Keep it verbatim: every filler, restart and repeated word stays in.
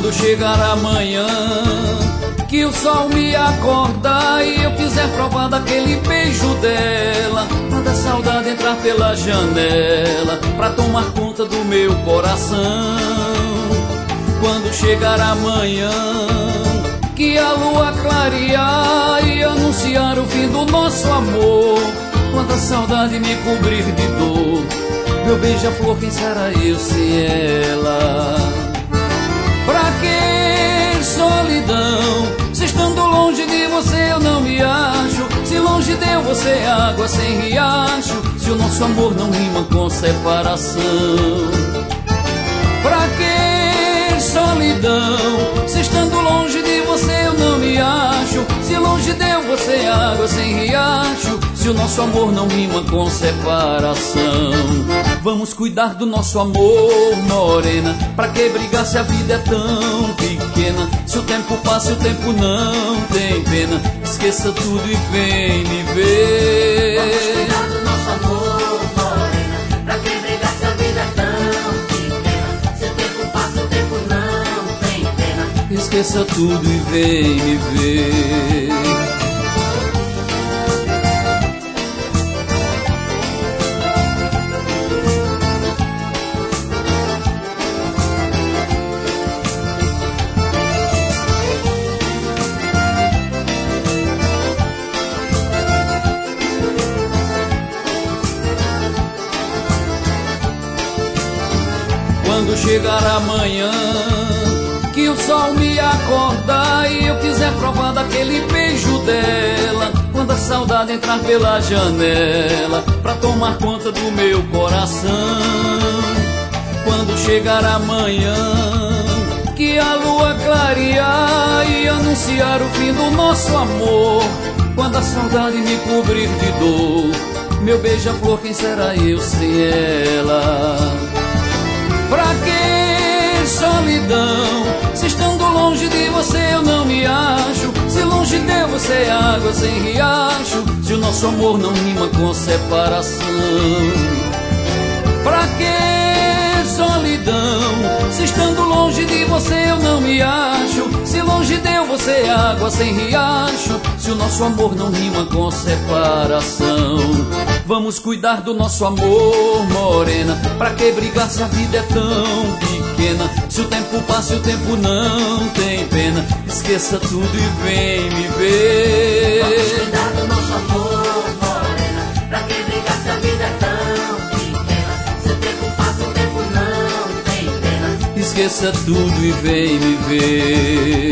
Quando chegar amanhã, que o sol me acordar e eu quiser provar daquele beijo dela, quando a saudade entrar pela janela pra tomar conta do meu coração. Quando chegar amanhã, que a lua clarear e anunciar o fim do nosso amor, quando a saudade me cobrir de dor, meu beija-flor, quem será eu sem ela? Pra que solidão? Se estando longe de você eu não me acho, se longe de eu você é água sem riacho, se o nosso amor não rima com separação. Pra que solidão? Se estando longe de você eu não me acho, se longe de eu você é água sem riacho, se o nosso amor não rima com separação. Vamos cuidar do nosso amor, morena, pra que brigar se a vida é tão pequena? Se o tempo passa e o tempo não tem pena, esqueça tudo e vem me ver. Vamos cuidar do nosso amor, morena, pra que brigar se a vida é tão pequena? Se o tempo passa e o tempo não tem pena, esqueça tudo e vem me ver. Quando chegar amanhã, que o sol me acordar e eu quiser provar daquele beijo dela, quando a saudade entrar pela janela pra tomar conta do meu coração. Quando chegar amanhã, que a lua clarear e anunciar o fim do nosso amor, quando a saudade me cobrir de dor, meu beija-flor, quem será eu sem ela? Pra que solidão? Se estando longe de você eu não me acho, se longe de você é água sem riacho, se o nosso amor não rima com separação. Pra que solidão? Se estando longe de você eu não me acho, se longe de você é água sem riacho, se o nosso amor não rima com separação. Vamos cuidar do nosso amor, morena, pra que brigar se a vida é tão pequena? Se o tempo passa e o tempo não tem pena, esqueça tudo e vem me ver. vamos cuidar do nosso amor, morena, pra que brigar se a vida é tão pequena? Se o tempo passa e o tempo não tem pena, Esqueça tudo e vem me ver.